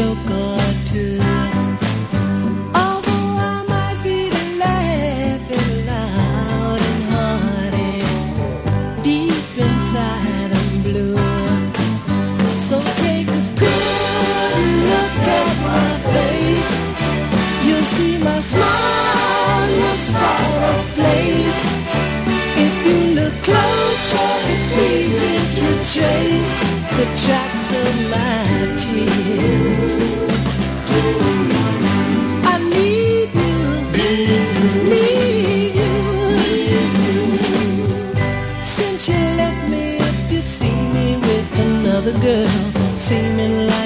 joke or two. Although I might be laughing loud and hearty, deep inside I'm blue. So take a good look at my face. You'll see my smile looks out of place. If you look closer, it's easy to trace the tracks of my tears. I need you, need you. Since you left me, if you see me with another girl, seeming like